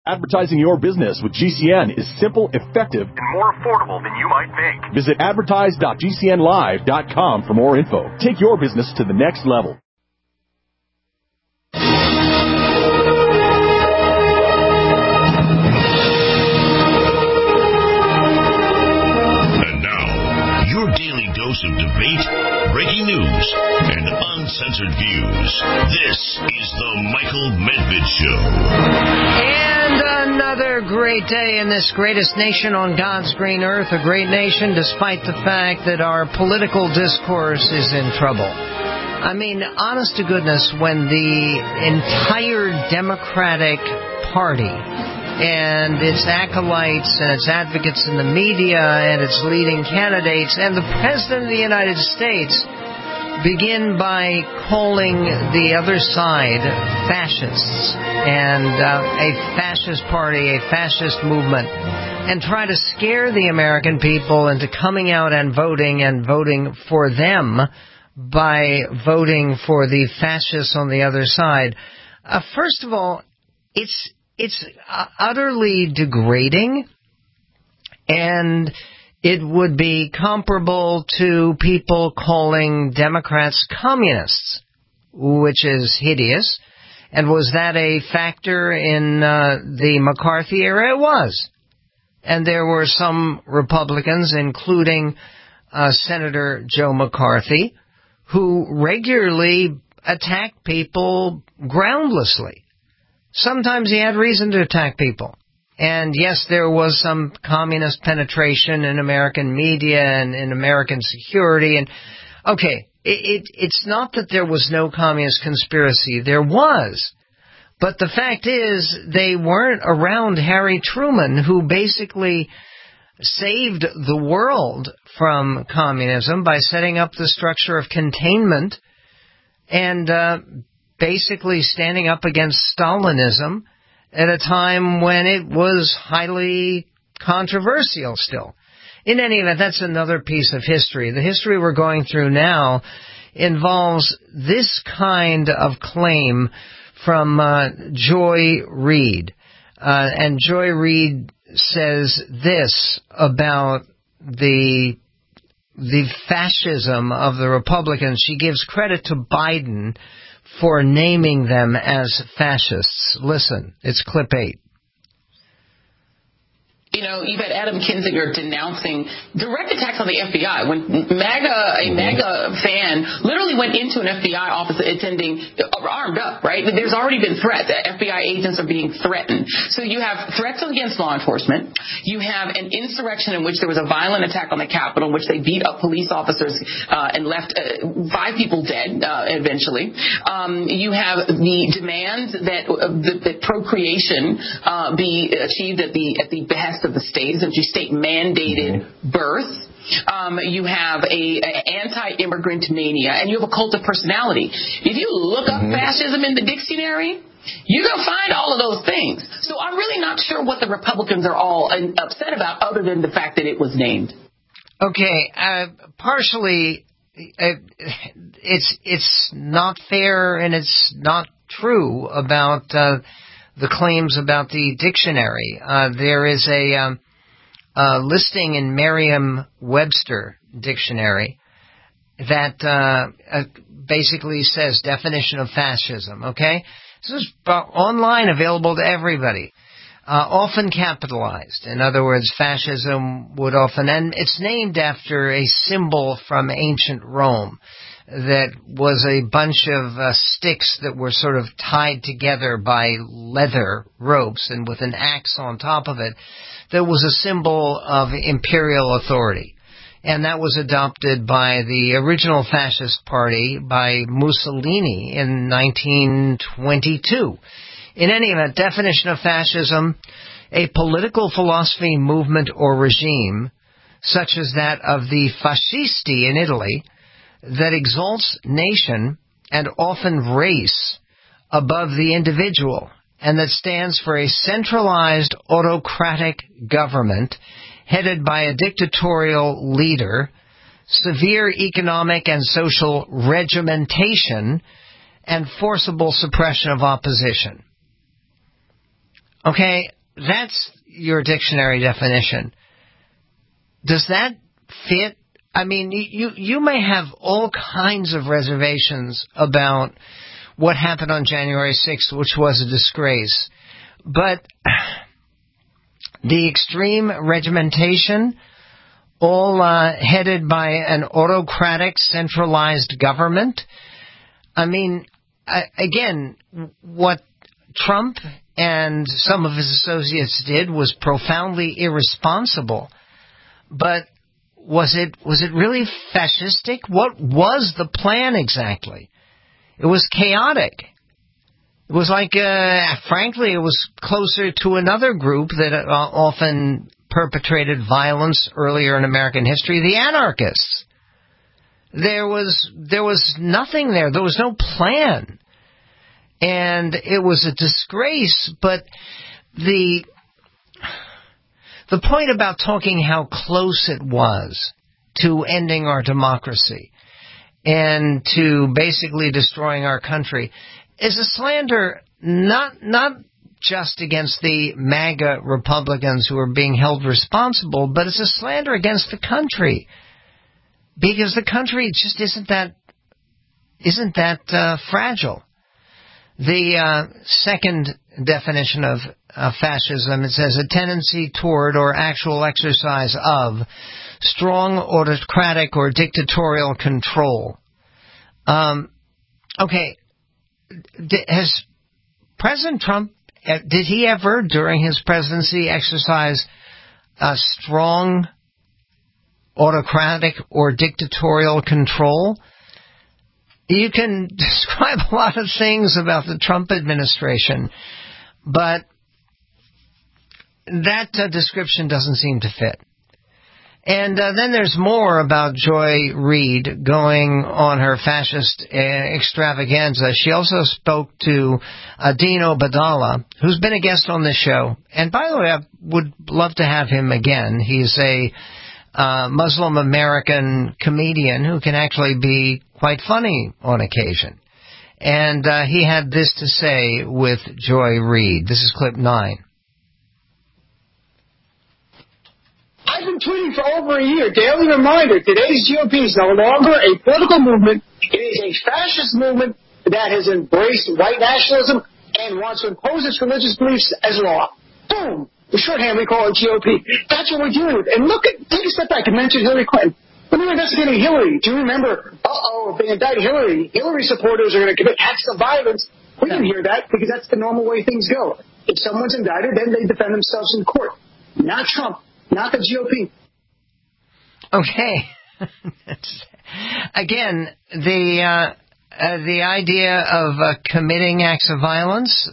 Advertising your business with GCN is simple, effective, and more affordable than you might think. Visit advertise.gcnlive.com for more info. Take your business to the next level. And now, your daily dose of debate, breaking news, and uncensored views. This is the Michael Medved Show. And another great day in this greatest nation on God's green earth, a great nation despite the fact that our political discourse is in trouble. I mean, honest to goodness, when the entire Democratic Party and its acolytes and its advocates in the media and its leading candidates and the President of the United States begin by calling the other side fascists and a fascist party, a fascist movement, and try to scare the American people into coming out and voting for them by voting for the fascists on the other side. First of all, it's utterly degrading, and it would be comparable to people calling Democrats communists, which is hideous. And was that a factor in the McCarthy era? It was. And there were some Republicans, including Senator Joe McCarthy, who regularly attacked people groundlessly. Sometimes he had reason to attack people. And yes, there was some communist penetration in American media and in American security. And okay, it's not that there was no communist conspiracy. There was. But the fact is, they weren't around Harry Truman, who basically saved the world from communism by setting up the structure of containment and basically standing up against Stalinism at a time when it was highly controversial still. In any event, that's another piece of history. The history we're going through now involves this kind of claim from Joy Reid. And Joy Reid says this about the fascism of the Republicans. She gives credit to Biden for naming them as fascists. Listen, it's clip 8. You know, you've had Adam Kinzinger denouncing direct attacks on the FBI. When a MAGA fan literally went into an FBI office attending, armed up, right? There's already been threats. FBI agents are being threatened. So you have threats against law enforcement. You have an insurrection in which there was a violent attack on the Capitol in which they beat up police officers and left 5 people dead eventually. You have the demands that procreation be achieved at the behest of the state, essentially state-mandated birth. You have a anti-immigrant mania, and you have a cult of personality. If you look up fascism in the dictionary, you're going to find all of those things. So I'm really not sure what the Republicans are all upset about, other than the fact that it was named. Okay, partially, it's not fair and it's not true about the claims about the dictionary. There is a listing in Merriam-Webster dictionary that basically says definition of fascism, okay? This is online, available to everybody. Often capitalized. In other words, fascism would often, and it's named after a symbol from ancient Rome that was a bunch of sticks that were sort of tied together by leather ropes and with an axe on top of it. That was a symbol of imperial authority. And that was adopted by the original fascist party by Mussolini in 1922. In any event, definition of fascism: a political philosophy, movement, or regime, such as that of the fascisti in Italy, that exalts nation and often race above the individual, and that stands for a centralized autocratic government headed by a dictatorial leader, severe economic and social regimentation, and forcible suppression of opposition. Okay, that's your dictionary definition. Does that fit? I mean, you may have all kinds of reservations about what happened on January 6th, which was a disgrace. But the extreme regimentation, all headed by an autocratic, centralized government. I mean, again, what Trump and some of his associates did was profoundly irresponsible. But was it really fascistic? What was the plan exactly? It was chaotic. It was like, frankly, it was closer to another group that often perpetrated violence earlier in American history, the anarchists. There was nothing there. There was no plan. And it was a disgrace, but the point about talking how close it was to ending our democracy and to basically destroying our country is a slander not just against the MAGA Republicans who are being held responsible, but it's a slander against the country. Because the country just isn't that fragile. The second definition of fascism, it says a tendency toward or actual exercise of strong autocratic or dictatorial control. Okay, has President Trump, did he ever during his presidency exercise a strong autocratic or dictatorial control? You can describe a lot of things about the Trump administration, but that description doesn't seem to fit. And then there's more about Joy Reid going on her fascist extravaganza. She also spoke to Dean Obeidallah, who's been a guest on this show. And by the way, I would love to have him again. He's a Muslim American comedian who can actually be quite funny on occasion. And he had this to say with Joy Reid. This is clip 9. I've been tweeting for over a year. Daily reminder, today's GOP is no longer a political movement. It is a fascist movement that has embraced white nationalism and wants to impose its religious beliefs as law. Boom. The shorthand we call it GOP. That's what we're dealing with. And take a step back and mention Hillary Clinton. When they were investigating Hillary, do you remember, if they indict Hillary supporters are going to commit acts of violence? We didn't hear that because that's the normal way things go. If someone's indicted, then they defend themselves in court. Not Trump. Not the GOP. Okay. Again, the idea of committing acts of violence,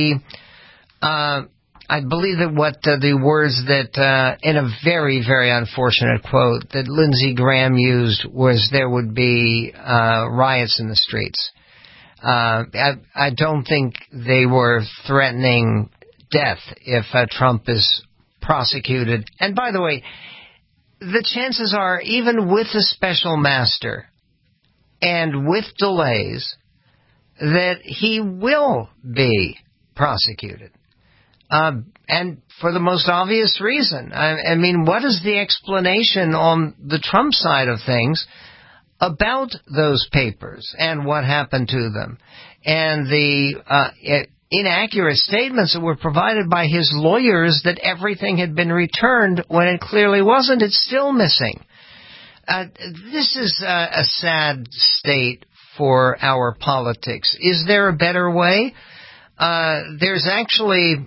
I believe that what the words that, in a very, very unfortunate quote, that Lindsey Graham used was there would be riots in the streets. I don't think they were threatening death if Trump is prosecuted. And by the way, the chances are, even with a special master and with delays, that he will be prosecuted. And for the most obvious reason. I mean, what is the explanation on the Trump side of things about those papers and what happened to them? And the inaccurate statements that were provided by his lawyers that everything had been returned when it clearly wasn't. It's still missing. This is a sad state for our politics. Is there a better way? There's actually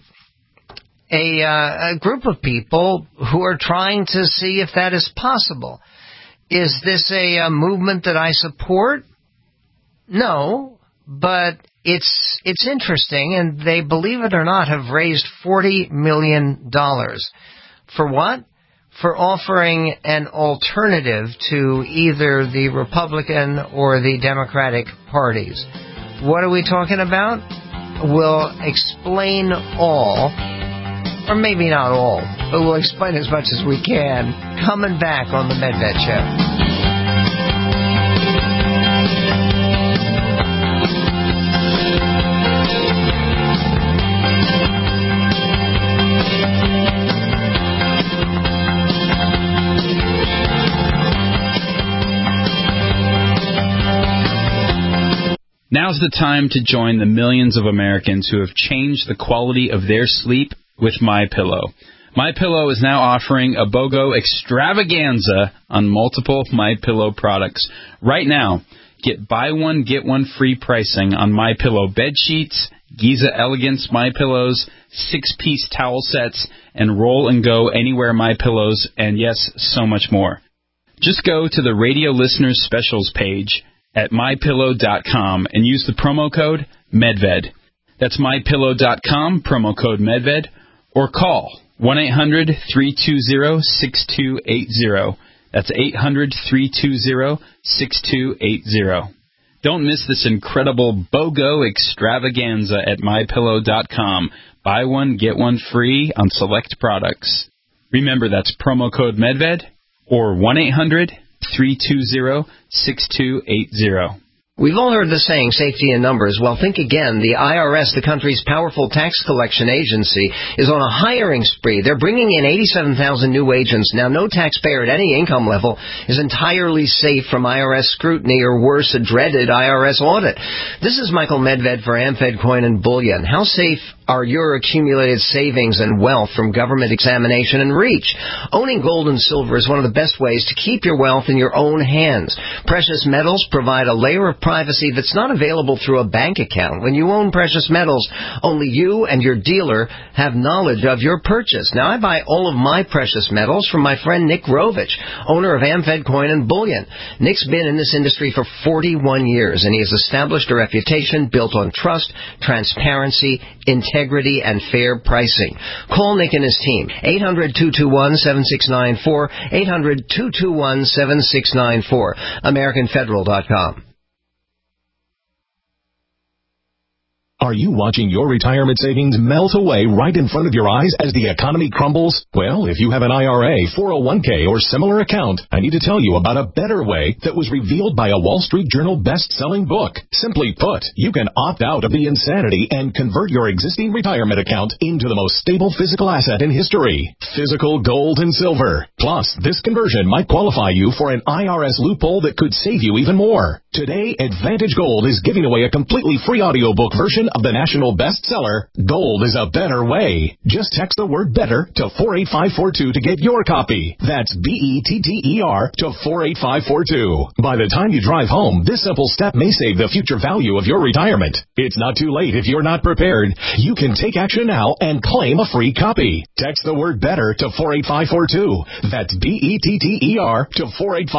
a group of people who are trying to see if that is possible. Is this a movement that I support? No, but it's interesting, and they, believe it or not, have raised $40 million. For what? For offering an alternative to either the Republican or the Democratic parties. What are we talking about? We'll explain all, or maybe not all, but we'll explain as much as we can, coming back on the Medved Show. Now's the time to join the millions of Americans who have changed the quality of their sleep with MyPillow. MyPillow is now offering a BOGO extravaganza on multiple MyPillow products. Right now, get buy one, get one free pricing on MyPillow bed sheets, Giza Elegance MyPillows, 6-piece towel sets, and Roll and Go Anywhere MyPillows, and yes, so much more. Just go to the Radio Listeners Specials page at MyPillow.com and use the promo code MEDVED. That's MyPillow.com, promo code MEDVED, or call 1-800-320-6280. That's 800-320-6280. Don't miss this incredible BOGO extravaganza at MyPillow.com. Buy one, get one free on select products. Remember, that's promo code MEDVED or 1-800-320-6280. We've all heard the saying, safety in numbers. Well, think again. The IRS, the country's powerful tax collection agency, is on a hiring spree. They're bringing in 87,000 new agents. Now, no taxpayer at any income level is entirely safe from IRS scrutiny or, worse, a dreaded IRS audit. This is Michael Medved for AmFed Coin and Bullion. How safe are your accumulated savings and wealth from government examination and reach? Owning gold and silver is one of the best ways to keep your wealth in your own hands. Precious metals provide a layer of privacy that's not available through a bank account. When you own precious metals, only you and your dealer have knowledge of your purchase. Now, I buy all of my precious metals from my friend Nick Rovich, owner of AmFed Coin and Bullion. Nick's been in this industry for 41 years, and he has established a reputation built on trust, transparency, integrity, and fair pricing. Call Nick and his team, 800-221-7694, 800-221-7694, AmericanFederal.com. Are you watching your retirement savings melt away right in front of your eyes as the economy crumbles? Well, if you have an IRA, 401k, or similar account, I need to tell you about a better way that was revealed by a Wall Street Journal best-selling book. Simply put, you can opt out of the insanity and convert your existing retirement account into the most stable physical asset in history, physical gold and silver. Plus, this conversion might qualify you for an IRS loophole that could save you even more. Today, Advantage Gold is giving away a completely free audiobook version of the national bestseller, Gold is a Better Way. Just text the word BETTER to 48542 to get your copy. That's BETTER to 48542. By the time you drive home, this simple step may save the future value of your retirement. It's not too late if you're not prepared. You can take action now and claim a free copy. Text the word BETTER to 48542. That's BETTER to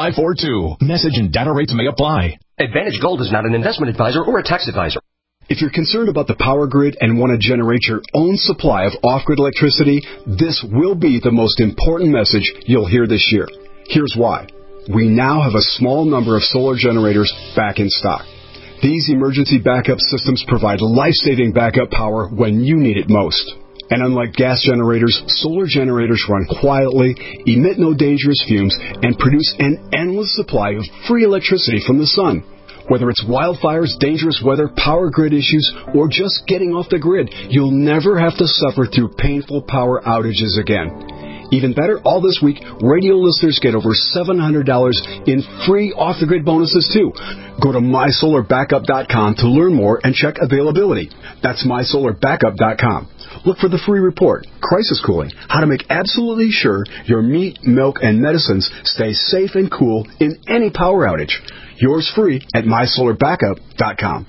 48542. Message and data rates may apply. Advantage Gold is not an investment advisor or a tax advisor. If you're concerned about the power grid and want to generate your own supply of off-grid electricity, this will be the most important message you'll hear this year. Here's why. We now have a small number of solar generators back in stock. These emergency backup systems provide life-saving backup power when you need it most. And unlike gas generators, solar generators run quietly, emit no dangerous fumes, and produce an endless supply of free electricity from the sun. Whether it's wildfires, dangerous weather, power grid issues, or just getting off the grid, you'll never have to suffer through painful power outages again. Even better, all this week, radio listeners get over $700 in free off-the-grid bonuses, too. Go to MySolarBackup.com to learn more and check availability. That's MySolarBackup.com. Look for the free report, Crisis Cooling, how to make absolutely sure your meat, milk, and medicines stay safe and cool in any power outage. Yours free at MySolarBackup.com.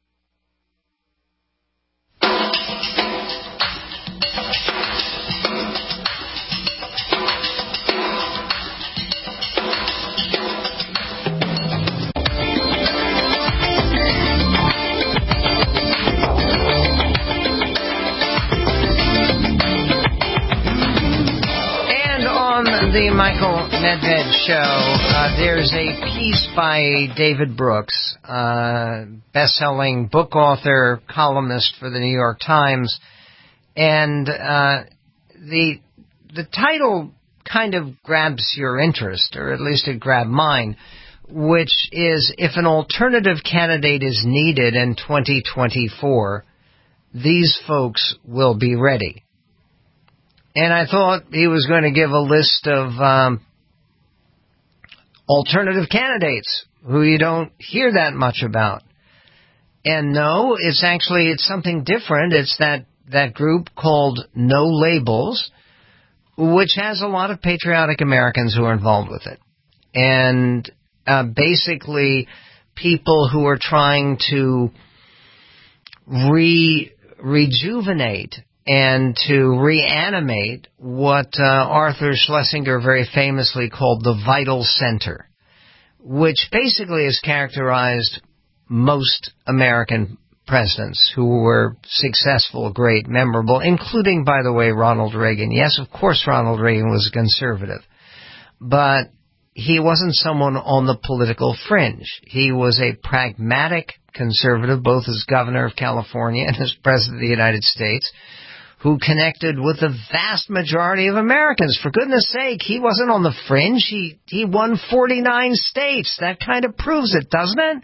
The Michael Medved Show, there's a piece by David Brooks, best-selling book author, columnist for the New York Times, and the title kind of grabs your interest, or at least it grabbed mine, which is, if an alternative candidate is needed in 2024, these folks will be ready. And I thought he was going to give a list of alternative candidates who you don't hear that much about. And no, it's something different. It's that group called No Labels, which has a lot of patriotic Americans who are involved with it. And basically people who are trying to rejuvenate and to reanimate what Arthur Schlesinger very famously called the vital center, which basically has characterized most American presidents who were successful, great, memorable, including, by the way, Ronald Reagan. Yes, of course, Ronald Reagan was a conservative, but he wasn't someone on the political fringe. He was a pragmatic conservative, both as governor of California and as president of the United States, who connected with the vast majority of Americans. For goodness sake, he wasn't on the fringe. He won 49 states. That kind of proves it, doesn't it?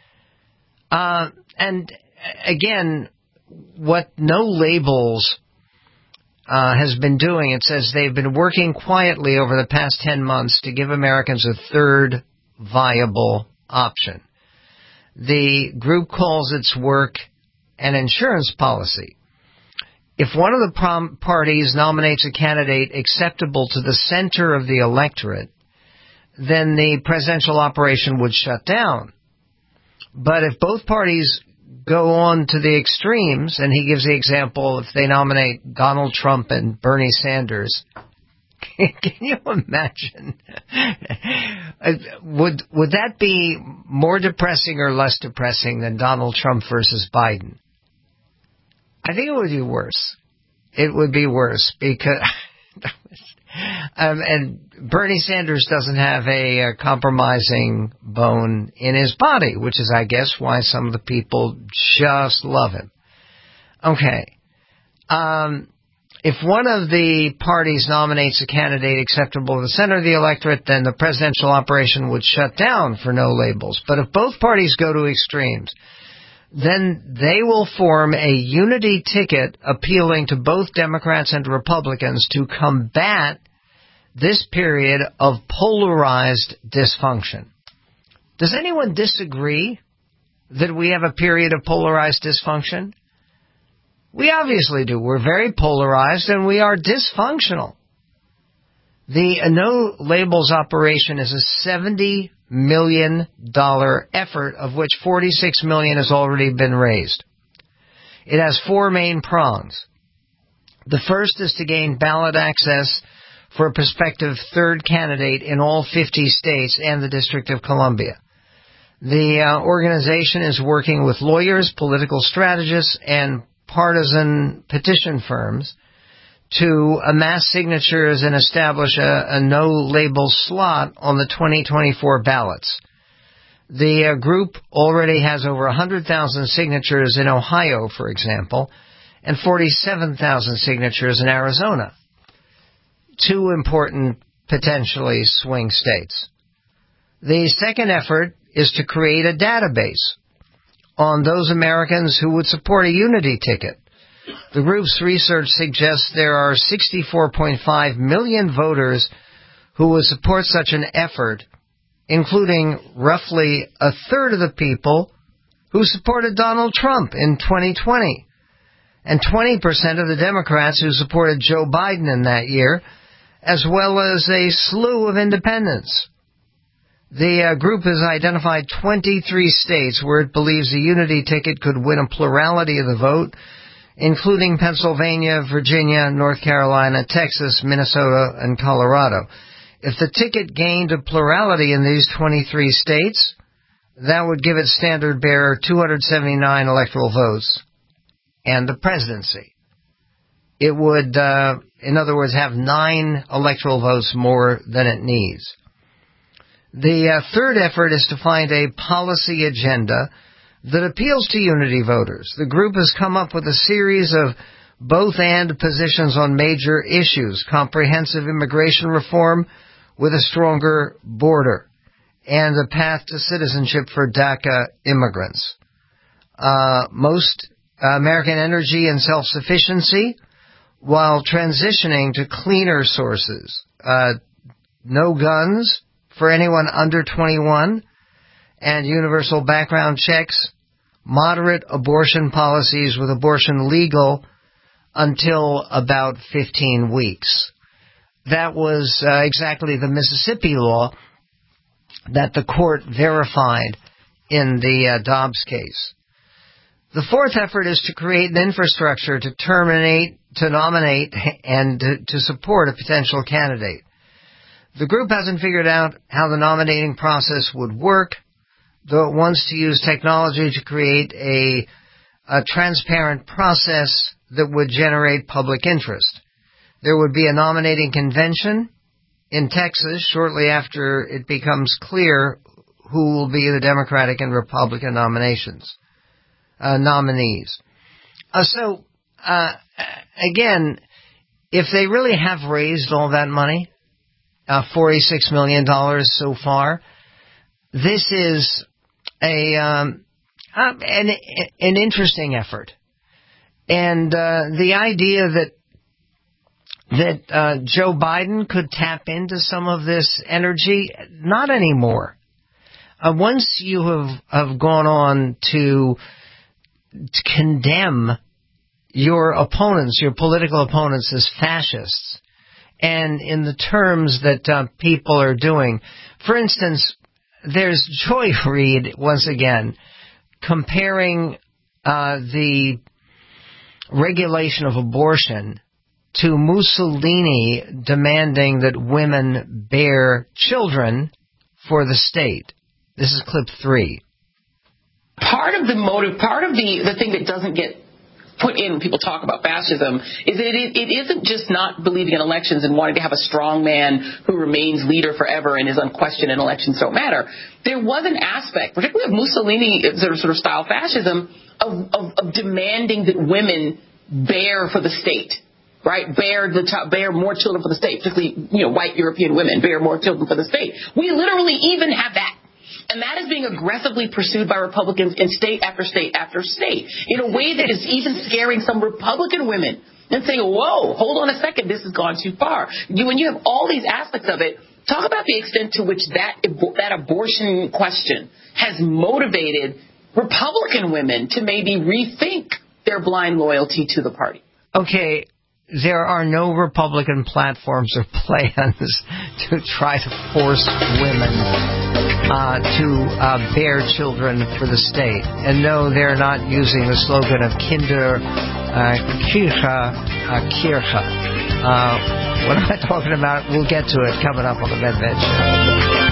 And again, what No Labels has been doing, it says they've been working quietly over the past 10 months to give Americans a third viable option. The group calls its work an insurance policy. If one of the parties nominates a candidate acceptable to the center of the electorate, then the presidential operation would shut down. But if both parties go on to the extremes, and he gives the example, if they nominate Donald Trump and Bernie Sanders, can you imagine? Would that be more depressing or less depressing than Donald Trump versus Biden? I think it would be worse. It would be worse because, and Bernie Sanders doesn't have a compromising bone in his body, which is, I guess, why some of the people just love him. Okay. If one of the parties nominates a candidate acceptable to the center of the electorate, then the presidential operation would shut down for No Labels. But if both parties go to extremes, then they will form a unity ticket appealing to both Democrats and Republicans to combat this period of polarized dysfunction. Does anyone disagree that we have a period of polarized dysfunction? We obviously do. We're very polarized and we are dysfunctional. The No Labels operation is a $70 million effort, of which $46 million has already been raised. It has four main prongs. The first is to gain ballot access for a prospective third candidate in all 50 states and the District of Columbia. The organization is working with lawyers, political strategists, and partisan petition firms to amass signatures and establish a no-label slot on the 2024 ballots. The group already has over 100,000 signatures in Ohio, for example, and 47,000 signatures in Arizona. Two important, potentially swing states. The second effort is to create a database on those Americans who would support a unity ticket. The group's research suggests there are 64.5 million voters who would support such an effort, including roughly a third of the people who supported Donald Trump in 2020, and 20% of the Democrats who supported Joe Biden in that year, as well as a slew of independents. The group has identified 23 states where it believes a unity ticket could win a plurality of the vote, including Pennsylvania, Virginia, North Carolina, Texas, Minnesota, and Colorado. If the ticket gained a plurality in these 23 states, that would give its standard bearer 279 electoral votes and the presidency. It would, in other words, have 9 electoral votes more than it needs. The third effort is to find a policy agenda that appeals to unity voters. The group has come up with a series of both-and positions on major issues: comprehensive immigration reform with a stronger border, and a path to citizenship for DACA immigrants. Most American energy and self-sufficiency, while transitioning to cleaner sources. No guns for anyone under 21, and universal background checks, moderate abortion policies with abortion legal until about 15 weeks. That was exactly the Mississippi law that the court verified in the Dobbs case. The fourth effort is to create an infrastructure to nominate, and to support a potential candidate. The group hasn't figured out how the nominating process would work, though it wants to use technology to create a transparent process that would generate public interest. There would be a nominating convention in Texas shortly after it becomes clear who will be the Democratic and Republican nominees. Again, if they really have raised all that money, $46 million so far, this is an interesting effort. And the idea that Joe Biden could tap into some of this energy, not anymore. Once you have gone on to condemn your opponents, your political opponents, as fascists, and in the terms that people are doing. For instance, there's Joy Reid, once again, comparing the regulation of abortion to Mussolini demanding that women bear children for the state. This is clip 3. Part of the motive, part of the thing that doesn't get put in when people talk about fascism is that it isn't just not believing in elections and wanting to have a strong man who remains leader forever and is unquestioned and elections don't matter. There was an aspect, particularly of Mussolini sort of style fascism, of demanding that women bear for the state. Right, bear more children for the state, particularly white European women bear more children for the state. We literally even have that. And that is being aggressively pursued by Republicans in state after state after state in a way that is even scaring some Republican women and saying, whoa, hold on a second, this has gone too far. When you have all these aspects of it, talk about the extent to which that abortion question has motivated Republican women to maybe rethink their blind loyalty to the party. Okay. There are no Republican platforms or plans to try to force women to bear children for the state. And no, they're not using the slogan of Kinder Kirche. What am I talking about? We'll get to it coming up on the Medved Show.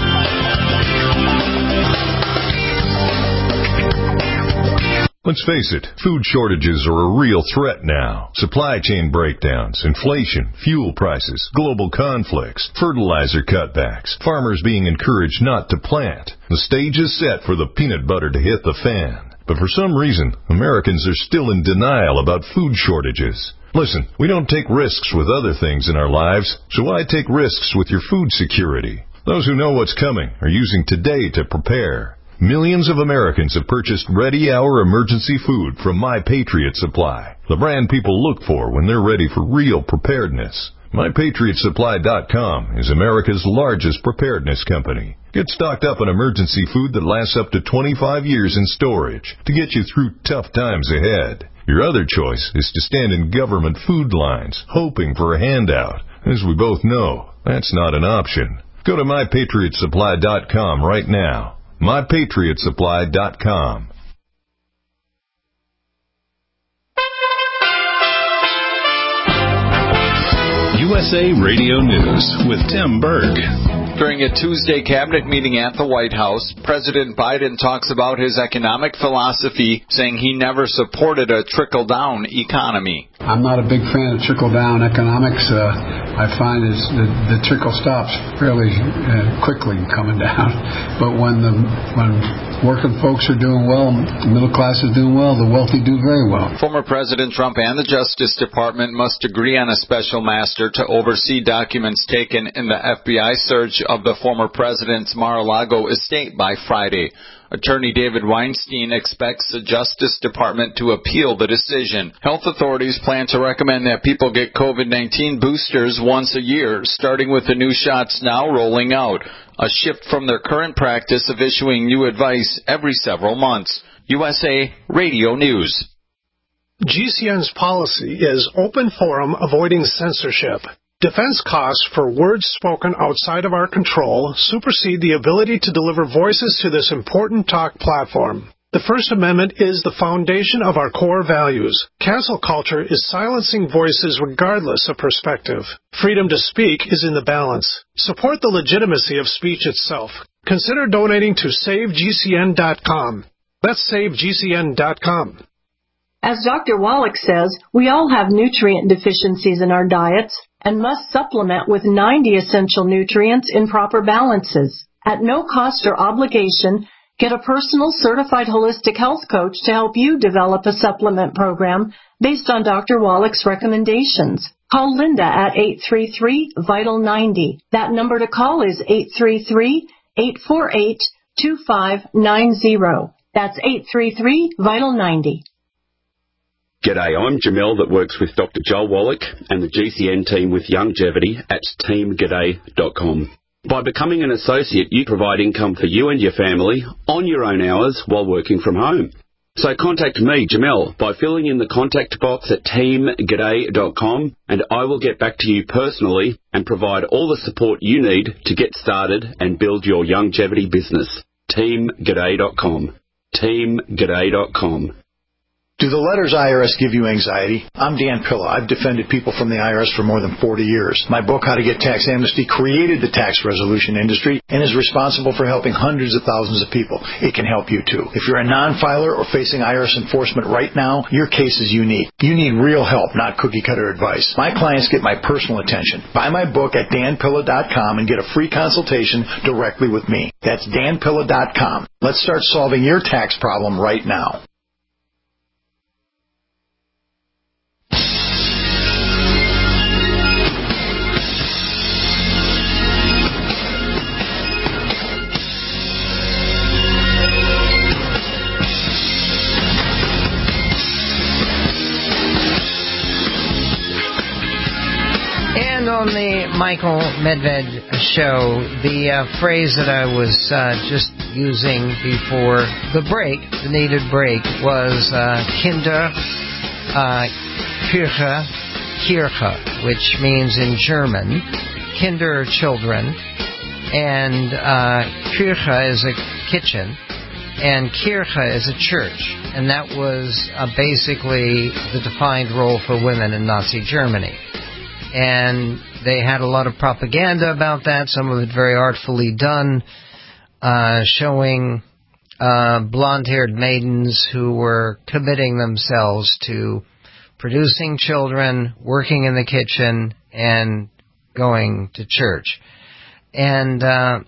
Let's face it, food shortages are a real threat now. Supply chain breakdowns, inflation, fuel prices, global conflicts, fertilizer cutbacks, farmers being encouraged not to plant. The stage is set for the peanut butter to hit the fan. But for some reason, Americans are still in denial about food shortages. Listen, we don't take risks with other things in our lives, so why take risks with your food security? Those who know what's coming are using today to prepare. Millions of Americans have purchased ready-hour emergency food from My Patriot Supply, the brand people look for when they're ready for real preparedness. MyPatriotSupply.com is America's largest preparedness company. Get stocked up on emergency food that lasts up to 25 years in storage to get you through tough times ahead. Your other choice is to stand in government food lines, hoping for a handout. As we both know, that's not an option. Go to MyPatriotSupply.com right now. MyPatriotSupply.com. USA Radio News with Tim Berg. During a Tuesday cabinet meeting at the White House, President Biden talks about his economic philosophy, saying he never supported a trickle-down economy. I'm not a big fan of trickle-down economics. I find is the trickle stops fairly quickly coming down. But when working folks are doing well, the middle class is doing well, the wealthy do very well. Former President Trump and the Justice Department must agree on a special master to oversee documents taken in the FBI search of the former president's Mar-a-Lago estate by Friday. Attorney David Weinstein expects the Justice Department to appeal the decision. Health authorities plan to recommend that people get COVID-19 boosters once a year, starting with the new shots now rolling out, a shift from their current practice of issuing new advice every several months. USA Radio News. GCN's policy is open forum, avoiding censorship. Defense costs for words spoken outside of our control supersede the ability to deliver voices to this important talk platform. The First Amendment is the foundation of our core values. Cancel culture is silencing voices regardless of perspective. Freedom to speak is in the balance. Support the legitimacy of speech itself. Consider donating to SaveGCN.com. That's SaveGCN.com. As Dr. Wallach says, we all have nutrient deficiencies in our diets and must supplement with 90 essential nutrients in proper balances. At no cost or obligation, get a personal certified holistic health coach to help you develop a supplement program based on Dr. Wallach's recommendations. Call Linda at 833-VITAL-90. That number to call is 833-848-2590. That's 833-VITAL-90. G'day, I'm Jamel that works with Dr. Joel Wallach and the GCN team with Longevity at teamg'day.com. By becoming an associate, you provide income for you and your family on your own hours while working from home. So contact me, Jamel, by filling in the contact box at teamg'day.com, and I will get back to you personally and provide all the support you need to get started and build your longevity business. teamg'day.com. teamg'day.com. Do the letters IRS give you anxiety? I'm Dan Pilla. I've defended people from the IRS for more than 40 years. My book, How to Get Tax Amnesty, created the tax resolution industry and is responsible for helping hundreds of thousands of people. It can help you, too. If you're a non-filer or facing IRS enforcement right now, your case is unique. You need real help, not cookie-cutter advice. My clients get my personal attention. Buy my book at danpilla.com and get a free consultation directly with me. That's danpilla.com. Let's start solving your tax problem right now. On the Michael Medved show, the phrase that I was just using before the break, the needed break, was Kinder, Kirche, which means in German, Kinder, children, and Kirche is a kitchen, and Kirche is a church. And that was basically the defined role for women in Nazi Germany. And they had a lot of propaganda about that, some of it very artfully done, showing blonde-haired maidens who were committing themselves to producing children, working in the kitchen, and going to church. And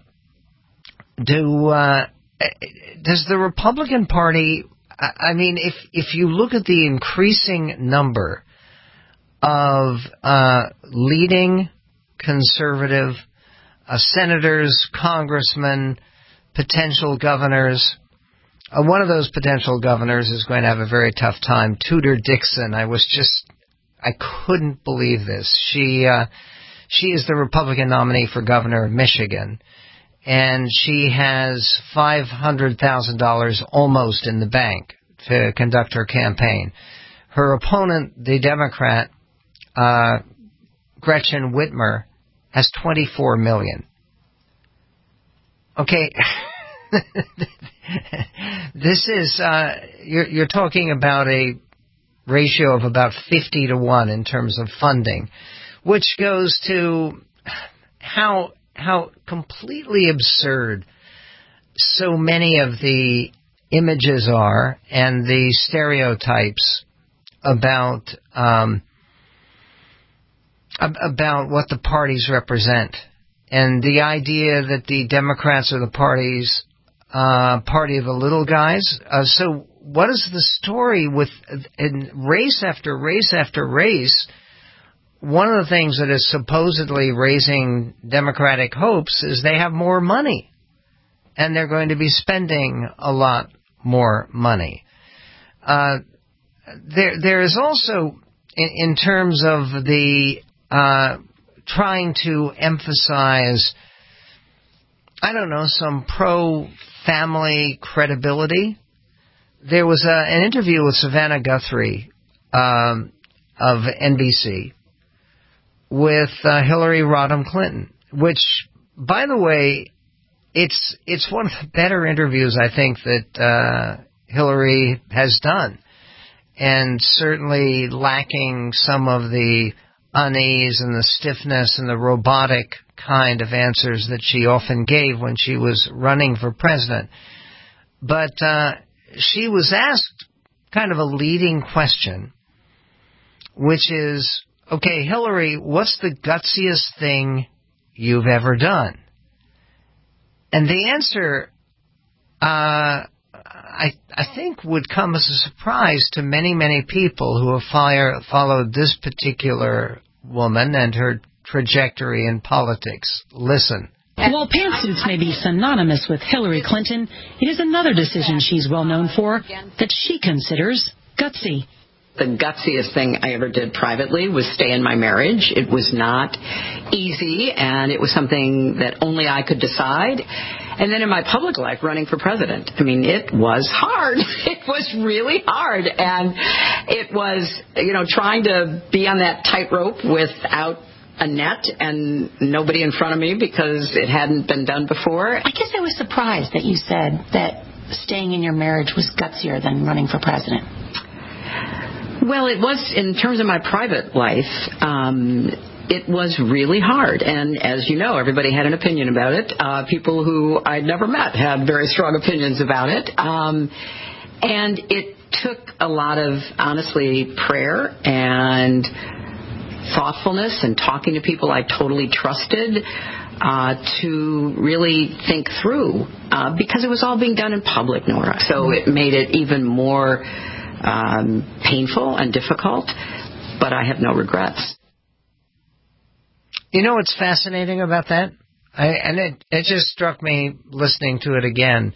does the Republican Party, I mean, if you look at the increasing number of leading conservative senators, congressmen, potential governors. One of those potential governors is going to have a very tough time. Tudor Dixon. I couldn't believe this. She is the Republican nominee for governor of Michigan, and she has $500,000 almost in the bank to conduct her campaign. Her opponent, the Democrat, Gretchen Whitmer, has $24 million. Okay, this is you're talking about a ratio of about 50-1 in terms of funding, which goes to how completely absurd so many of the images are and the stereotypes about what the parties represent, and the idea that the Democrats are the party of the little guys. So what is the story with in race after race after race? One of the things that is supposedly raising Democratic hopes is they have more money, and they're going to be spending a lot more money. There is also, in terms of the trying to emphasize, I don't know, some pro-family credibility. there was an interview with Savannah Guthrie of NBC with Hillary Rodham Clinton, which, by the way, it's one of the better interviews I think that Hillary has done, and certainly lacking some of the unease and the stiffness and the robotic kind of answers that she often gave when she was running for president. But she was asked kind of a leading question, which is, okay, Hillary, what's the gutsiest thing you've ever done? And the answer, I think, would come as a surprise to many, many people who have followed this particular woman and her trajectory in politics. Listen. While pantsuits may be synonymous with Hillary Clinton, it is another decision she's well known for that she considers gutsy. The gutsiest thing I ever did privately was stay in my marriage. It was not easy, and it was something that only I could decide. And then in my public life, running for president, I mean, it was hard. It was really hard. And it was, trying to be on that tightrope without a net and nobody in front of me because it hadn't been done before. I guess I was surprised that you said that staying in your marriage was gutsier than running for president. Well, it was, in terms of my private life, it was really hard. And as you know, everybody had an opinion about it. People who I'd never met had very strong opinions about it. And it took a lot of, honestly, prayer and thoughtfulness and talking to people I totally trusted to really think through, because it was all being done in public, Nora. So it made it even more painful and difficult, but I have no regrets. You know what's fascinating about that? It just struck me listening to it again,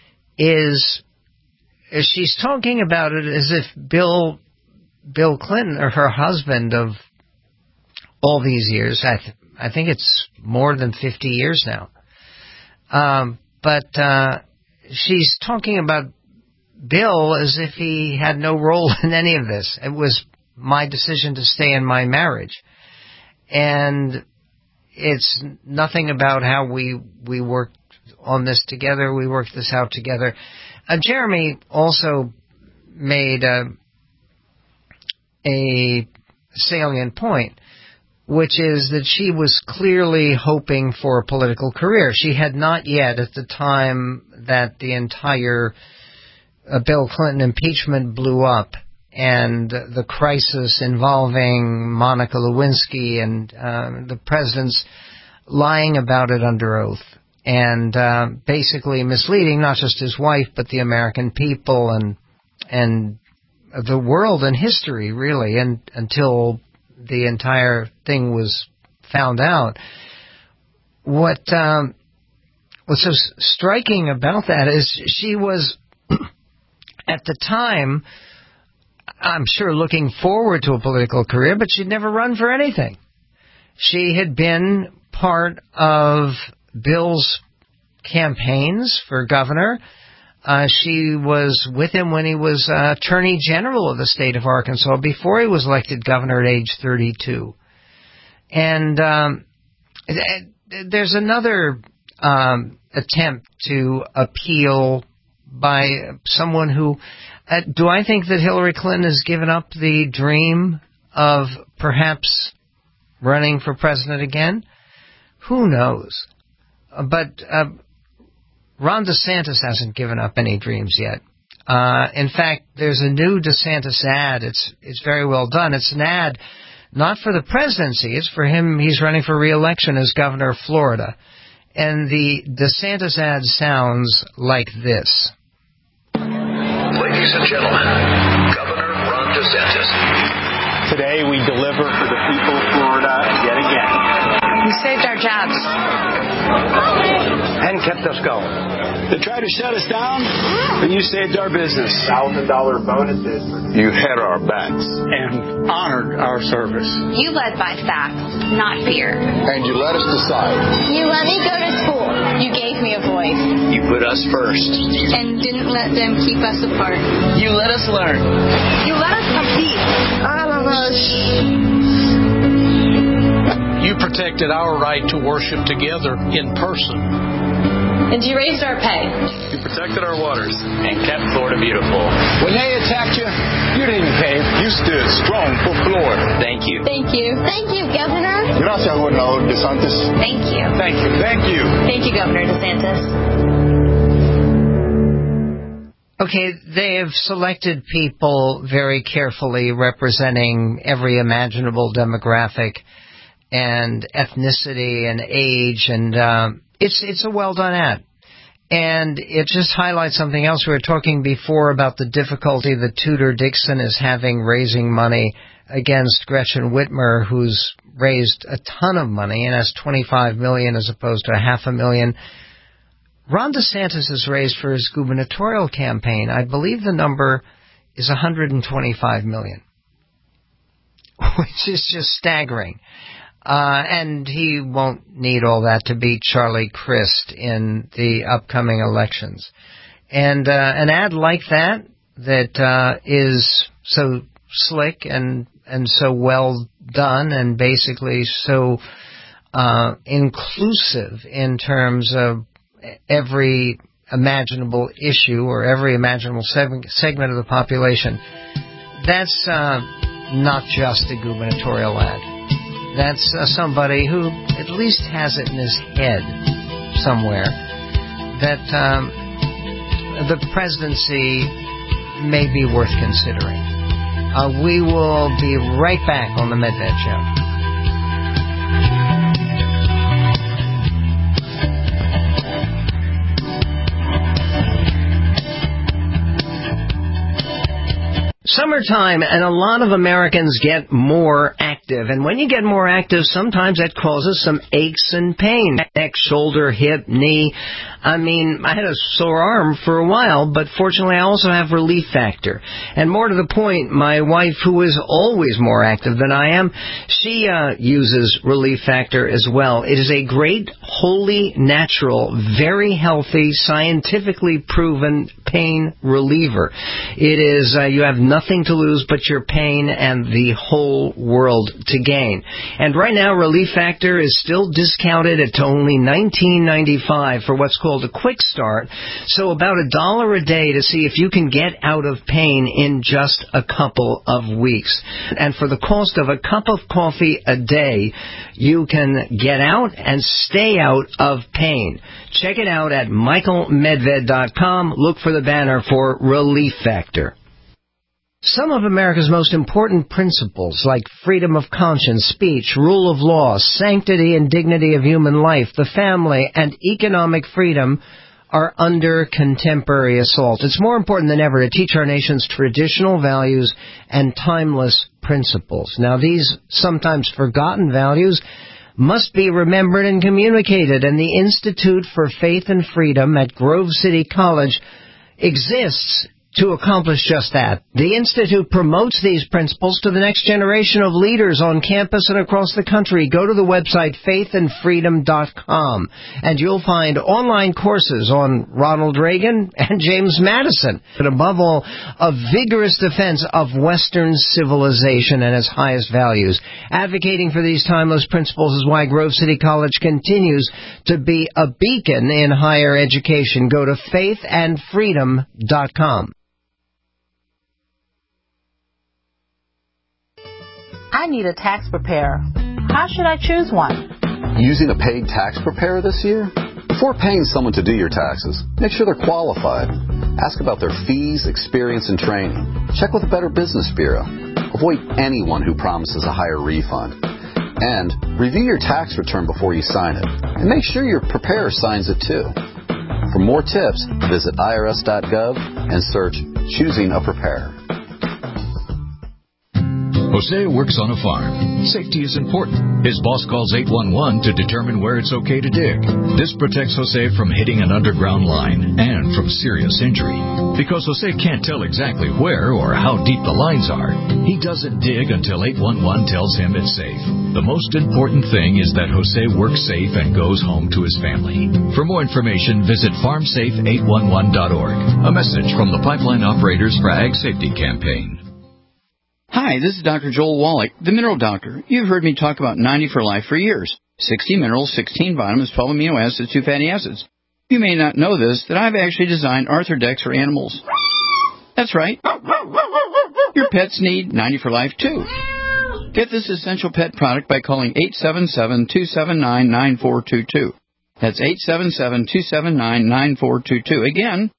is she's talking about it as if Bill Clinton, or her husband of all these years, I think it's more than 50 years now, but she's talking about Bill as if he had no role in any of this. It was my decision to stay in my marriage. And it's nothing about how we worked on this together. We worked this out together. Jeremy also made a salient point, which is that she was clearly hoping for a political career. She had not yet, at the time that the entire Bill Clinton impeachment blew up, and the crisis involving Monica Lewinsky and the president's lying about it under oath and basically misleading not just his wife but the American people and the world and history, really, and until the entire thing was found out. What's so striking about that is she was, at the time, I'm sure looking forward to a political career, but she'd never run for anything. She had been part of Bill's campaigns for governor. She was with him when he was Attorney General of the state of Arkansas before he was elected governor at age 32. And there's another attempt to appeal by someone who... do I think that Hillary Clinton has given up the dream of perhaps running for president again? Who knows? But Ron DeSantis hasn't given up any dreams yet. In fact, there's a new DeSantis ad. It's very well done. It's an ad not for the presidency. It's for him. He's running for re-election as governor of Florida. And the DeSantis ad sounds like this. Ladies and gentlemen, Governor Ron DeSantis. Today we deliver for the people of Florida yet again. You saved our jobs. And kept us going. They tried to shut us down, but you saved our business. $1,000 bonuses. You had our backs and honored our service. You led by facts, not fear. And you let us decide. You let me go to school. You gave me a voice. You put us first. And didn't let them keep us apart. You let us learn. You let us compete. All of us. You protected our right to worship together in person. And you raised our pay. You protected our waters and kept Florida beautiful. When they attacked you, you didn't cave. You stood strong for Florida. Thank you. Thank you. Thank you, Governor. Gracias, Gobernador DeSantis. Thank you. Thank you. Thank you. Thank you, Governor DeSantis. Okay, they have selected people very carefully representing every imaginable demographic and ethnicity and age, and it's a well-done ad. And it just highlights something else. We were talking before about the difficulty that Tudor Dixon is having raising money against Gretchen Whitmer, who's raised a ton of money and has $25 million as opposed to $500,000. Ron DeSantis has raised for his gubernatorial campaign, I believe the number is $125 million, which is just staggering. And he won't need all that to beat Charlie Crist in the upcoming elections. And an ad like that is so slick and so well done and basically so inclusive in terms of every imaginable issue or every imaginable segment of the population, that's not just a gubernatorial ad. That's somebody who at least has it in his head somewhere that the presidency may be worth considering. We will be right back on the Medved Show. Summertime, and a lot of Americans get more active. And when you get more active, sometimes that causes some aches and pain. Neck, shoulder, hip, knee. I mean, I had a sore arm for a while, but fortunately I also have Relief Factor. And more to the point, my wife, who is always more active than I am, she uses Relief Factor as well. It is a great, wholly natural, very healthy, scientifically proven pain reliever. It is, you have nothing to lose but your pain and the whole world to gain. And right now, Relief Factor is still discounted at only $19.95 for what's called a quick start. So about $1 a day to see if you can get out of pain in just a couple of weeks. And for the cost of a cup of coffee a day, you can get out and stay out of pain. Check it out at michaelmedved.com. Look for the banner for Relief Factor. Some of America's most important principles, like freedom of conscience, speech, rule of law, sanctity and dignity of human life, the family, and economic freedom, are under contemporary assault. It's more important than ever to teach our nation's traditional values and timeless principles. Now, these sometimes forgotten values must be remembered and communicated, and the Institute for Faith and Freedom at Grove City College exists to accomplish just that. The Institute promotes these principles to the next generation of leaders on campus and across the country. Go to the website faithandfreedom.com, and you'll find online courses on Ronald Reagan and James Madison. But above all, a vigorous defense of Western civilization and its highest values. Advocating for these timeless principles is why Grove City College continues to be a beacon in higher education. Go to faithandfreedom.com. I need a tax preparer. How should I choose one? Using a paid tax preparer this year? Before paying someone to do your taxes, make sure they're qualified. Ask about their fees, experience, and training. Check with the Better Business Bureau. Avoid anyone who promises a higher refund. And review your tax return before you sign it. And make sure your preparer signs it too. For more tips, visit irs.gov and search Choosing a Preparer. Jose works on a farm. Safety is important. His boss calls 811 to determine where it's okay to dig. This protects Jose from hitting an underground line and from serious injury. Because Jose can't tell exactly where or how deep the lines are, he doesn't dig until 811 tells him it's safe. The most important thing is that Jose works safe and goes home to his family. For more information, visit farmsafe811.org. A message from the Pipeline Operators for Ag Safety Campaign. Hi, this is Dr. Joel Wallach, the Mineral Doctor. You've heard me talk about 90 for Life for years. 60 minerals, 16 vitamins, 12 amino acids, 2 fatty acids. You may not know this, that I've actually designed Arthrodex for animals. That's right. Your pets need 90 for Life, too. Get this essential pet product by calling 877-279-9422. That's 877-279-9422. Again,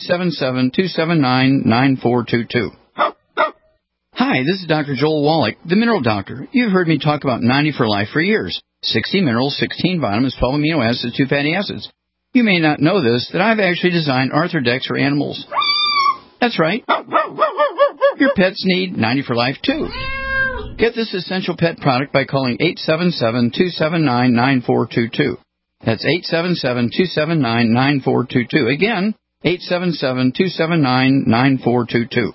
877-279-9422. Hi, this is Dr. Joel Wallach, the Mineral Doctor. You've heard me talk about 90 for Life for years. 60 minerals, 16 vitamins, 12 amino acids, 2 fatty acids. You may not know this, that I've actually designed Arthrodex for animals. That's right. Your pets need 90 for Life, too. Get this essential pet product by calling 877-279-9422. That's 877-279-9422. Again, 877-279-9422.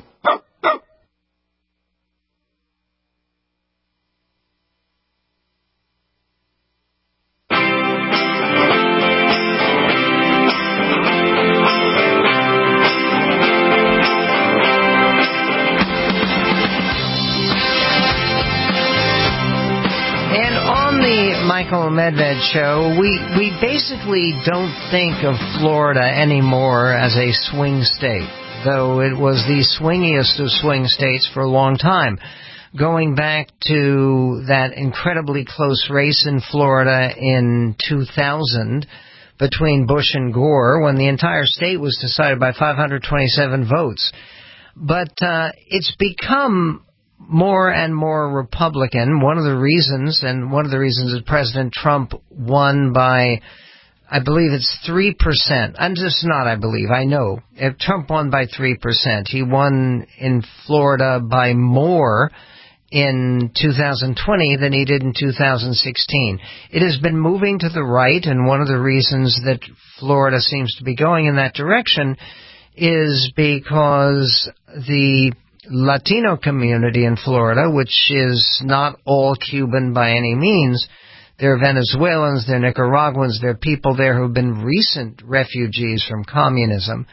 Michael Medved Show, we basically don't think of Florida anymore as a swing state, though it was the swingiest of swing states for a long time. Going back to that incredibly close race in Florida in 2000 between Bush and Gore, when the entire state was decided by 527 votes. But it's become more and more Republican. One of the reasons is President Trump won by, I believe it's 3%. I'm just not, I believe, I know. Trump won by 3%. He won in Florida by more in 2020 than he did in 2016. It has been moving to the right, and one of the reasons that Florida seems to be going in that direction is because the Latino community in Florida, which is not all Cuban by any means. There are Venezuelans, there are Nicaraguans, there are people there who have been recent refugees from communism.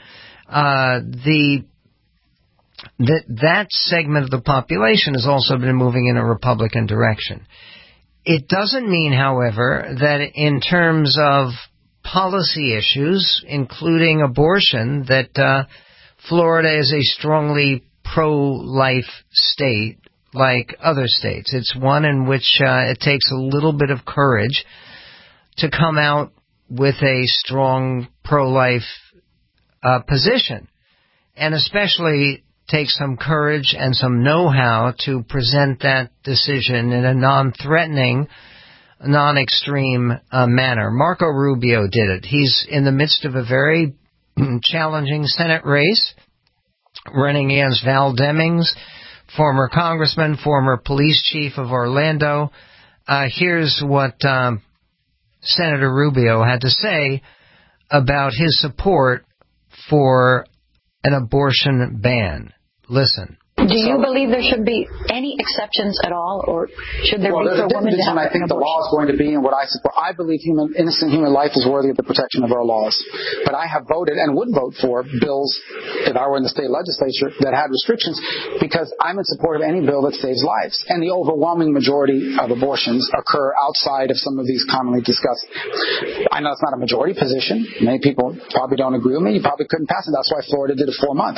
That segment of the population has also been moving in a Republican direction. It doesn't mean, however, that in terms of policy issues, including abortion, that Florida is a strongly pro-life state like other states. It's one in which it takes a little bit of courage to come out with a strong pro-life position, and especially takes some courage and some know-how to present that decision in a non-threatening, non-extreme manner. Marco Rubio did it. He's in the midst of a very challenging Senate race, running against Val Demings, former congressman, former police chief of Orlando. Here's what Senator Rubio had to say about his support for an abortion ban. Listen. Do you believe there should be any exceptions at all, or should there be for women to have an abortion? I think the law is going to be, and what I support, I believe innocent human life is worthy of the protection of our laws. But I have voted and would vote for bills, if I were in the state legislature, that had restrictions, because I'm in support of any bill that saves lives. And the overwhelming majority of abortions occur outside of some of these commonly discussed. I know it's not a majority position. Many people probably don't agree with me. You probably couldn't pass it. That's why Florida did a 4-month.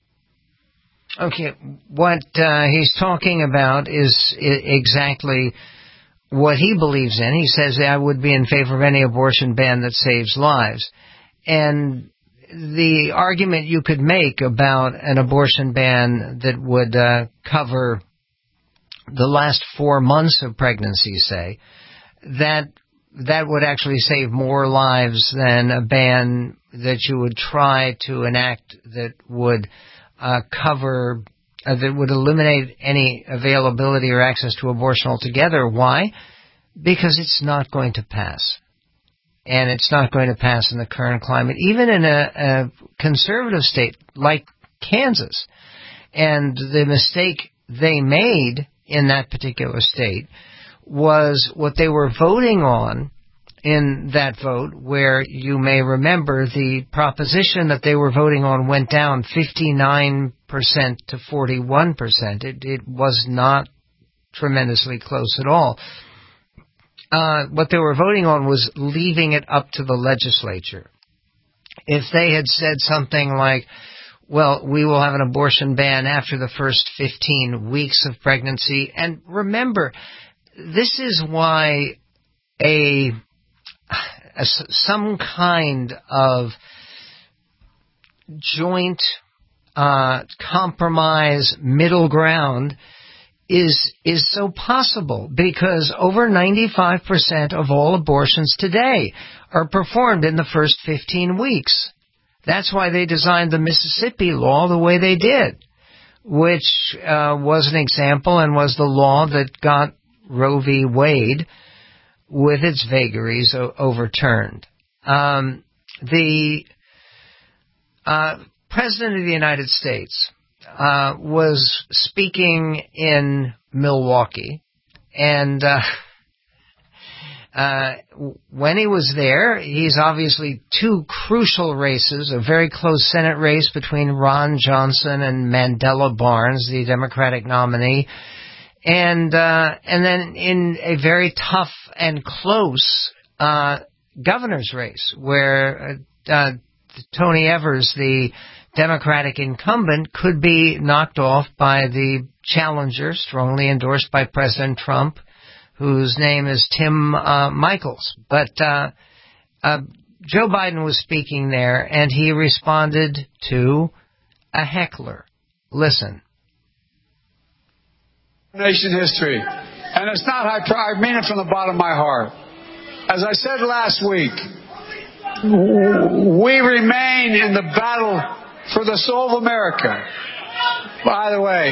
Okay, what he's talking about is exactly what he believes in. He says, I would be in favor of any abortion ban that saves lives. And the argument you could make about an abortion ban that would cover the last 4 months of pregnancy, say, that would actually save more lives than a ban that you would try to enact that would cover that would eliminate any availability or access to abortion altogether. Why? Because it's not going to pass. And it's not going to pass in the current climate, even in a conservative state like Kansas. And the mistake they made in that particular state was what they were voting on in that vote, where you may remember the proposition that they were voting on went down 59% to 41%. It was not tremendously close at all. What they were voting on was leaving it up to the legislature. If they had said something like, well, we will have an abortion ban after the first 15 weeks of pregnancy. And remember, this is why some kind of joint compromise middle ground is so possible, because over 95% of all abortions today are performed in the first 15 weeks. That's why they designed the Mississippi law the way they did, which was an example and was the law that got Roe v. Wade with its vagaries overturned. The President of the United States was speaking in Milwaukee, and when he was there, he's obviously two crucial races, a very close Senate race between Ron Johnson and Mandela Barnes, the Democratic nominee, and then in a very tough and close governor's race where Tony Evers, the Democratic incumbent, could be knocked off by the challenger, strongly endorsed by President Trump, whose name is Tim Michels. But Joe Biden was speaking there, and he responded to a heckler. Listen. Nation history. And it's not I mean it from the bottom of my heart. As I said last week, we remain in the battle for the soul of America. By the way.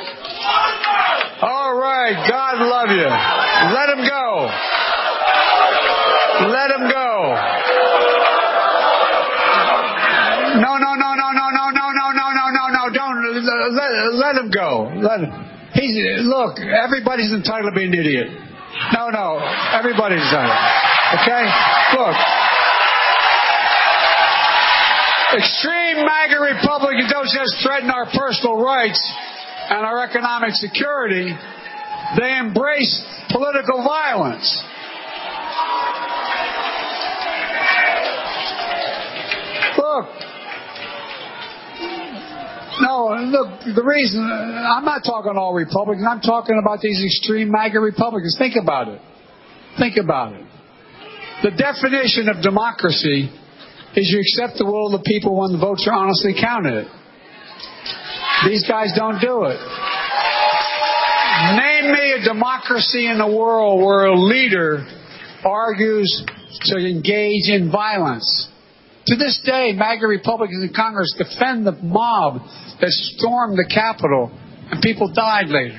All right, God love you. Let him go. Let him go. No, don't. Let him go. Let him. Look, everybody's entitled to be an idiot. No, everybody's entitled. Okay? Look. Extreme MAGA Republicans don't just threaten our personal rights and our economic security, they embrace political violence. Look, the reason, I'm not talking all Republicans, I'm talking about these extreme MAGA Republicans. Think about it. The definition of democracy is you accept the will of the people when the votes are honestly counted. These guys don't do it. Name me a democracy in the world where a leader argues to engage in violence. To this day, MAGA Republicans in Congress defend the mob that stormed the Capitol, and people died later.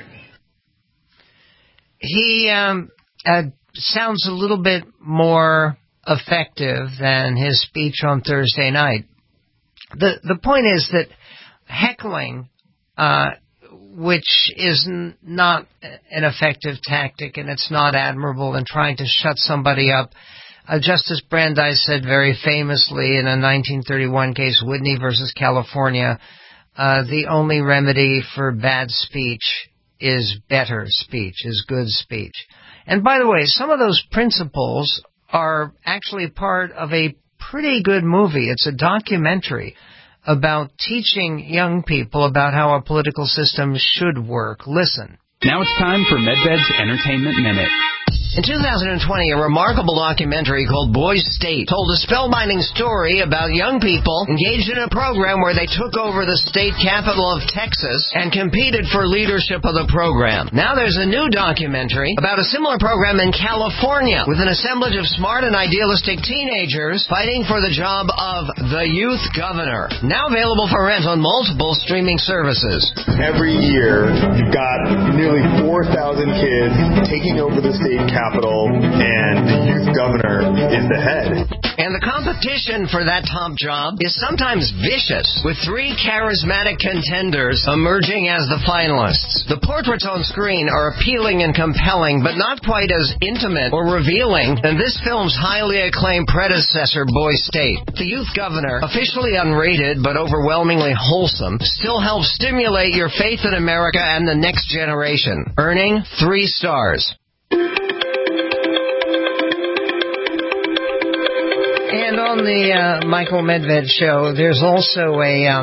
He sounds a little bit more effective than his speech on Thursday night. The point is that heckling, which is not an effective tactic and it's not admirable in trying to shut somebody up. Justice Brandeis said very famously in a 1931 case, Whitney versus California, the only remedy for bad speech is better speech, is good speech. And by the way, some of those principles are actually part of a pretty good movie. It's a documentary about teaching young people about how our political system should work. Listen. Now it's time for MedVed's Entertainment Minute. In 2020, a remarkable documentary called Boys State told a spellbinding story about young people engaged in a program where they took over the state capital of Texas and competed for leadership of the program. Now there's a new documentary about a similar program in California with an assemblage of smart and idealistic teenagers fighting for the job of the youth governor. Now available for rent on multiple streaming services. Every year, you've got nearly 4,000 kids taking over the state capital, and the youth governor is the head. And the competition for that top job is sometimes vicious, with 3 charismatic contenders emerging as the finalists. The portraits on screen are appealing and compelling, but not quite as intimate or revealing than this film's highly acclaimed predecessor, Boys State. The youth governor, officially unrated but overwhelmingly wholesome, still helps stimulate your faith in America and the next generation, earning 3 stars. And on the Michael Medved show, there's also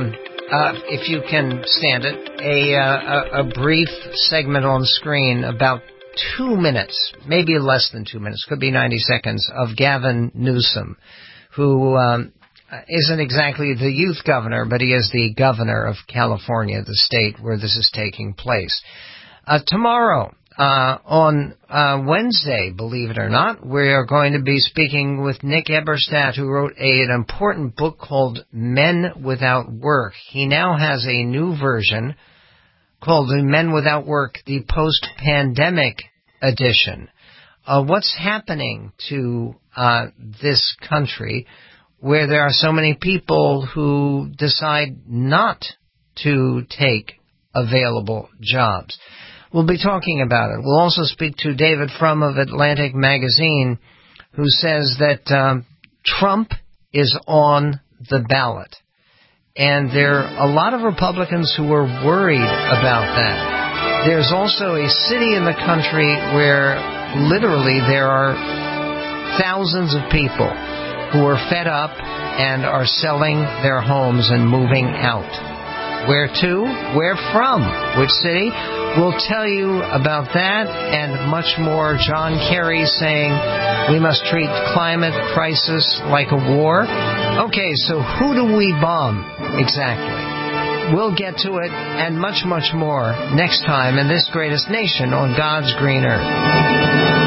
if you can stand it, a brief segment on screen about 2 minutes, maybe less than 2 minutes, could be 90 seconds, of Gavin Newsom, who isn't exactly the youth governor, but he is the governor of California, the state where this is taking place. Tomorrow, on Wednesday, believe it or not, we are going to be speaking with Nick Eberstadt, who wrote an important book called Men Without Work. He now has a new version called the Men Without Work, the Post-Pandemic Edition. What's happening to this country where there are so many people who decide not to take available jobs? We'll be talking about it. We'll also speak to David Frum of Atlantic Magazine, who says that Trump is on the ballot. And there are a lot of Republicans who are worried about that. There's also a city in the country where literally there are thousands of people who are fed up and are selling their homes and moving out. Where to? Where from? Which city? We'll tell you about that and much more. John Kerry saying we must treat climate crisis like a war. Okay, so who do we bomb exactly? We'll get to it and much, much more next time in this greatest nation on God's green earth.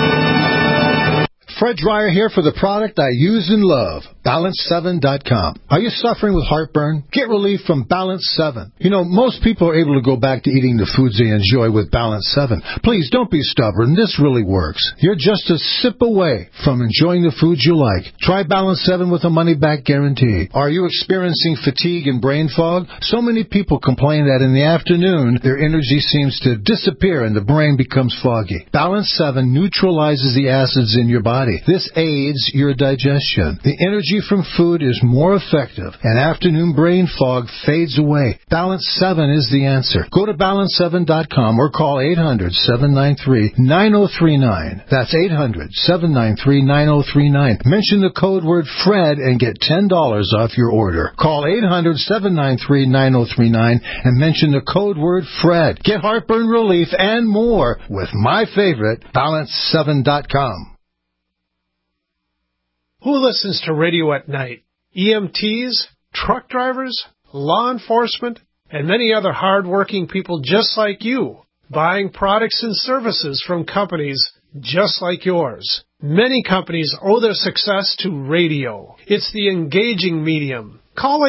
Fred Dreyer here for the product I use and love, Balance7.com. Are you suffering with heartburn? Get relief from Balance 7. You know, most people are able to go back to eating the foods they enjoy with Balance 7. Please don't be stubborn. This really works. You're just a sip away from enjoying the foods you like. Try Balance 7 with a money-back guarantee. Are you experiencing fatigue and brain fog? So many people complain that in the afternoon, their energy seems to disappear and the brain becomes foggy. Balance 7 neutralizes the acids in your body. This aids your digestion. The energy from food is more effective, and afternoon brain fog fades away. Balance 7 is the answer. Go to Balance7.com or call 800-793-9039. That's 800-793-9039. Mention the code word FRED and get $10 off your order. Call 800-793-9039 and mention the code word FRED. Get heartburn relief and more with my favorite, Balance7.com. Who listens to radio at night? EMTs, truck drivers, law enforcement, and many other hard-working people just like you, buying products and services from companies just like yours. Many companies owe their success to radio. It's the engaging medium. Call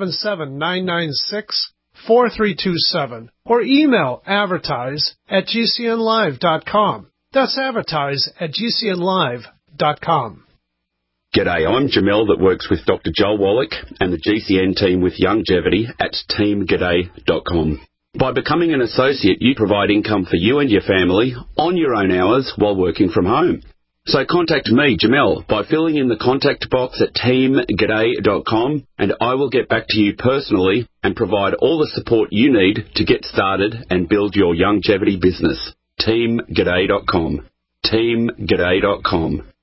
877-996-4327 or email advertise@gcnlive.com. That's advertise@gcnlive.com. G'day, I'm Jamel that works with Dr. Joel Wallach and the GCN team with Longevity at teamg'day.com. By becoming an associate, you provide income for you and your family on your own hours while working from home. So contact me, Jamel, by filling in the contact box at teamg'day.com and I will get back to you personally and provide all the support you need to get started and build your longevity business. teamg'day.com. teamg'day.com.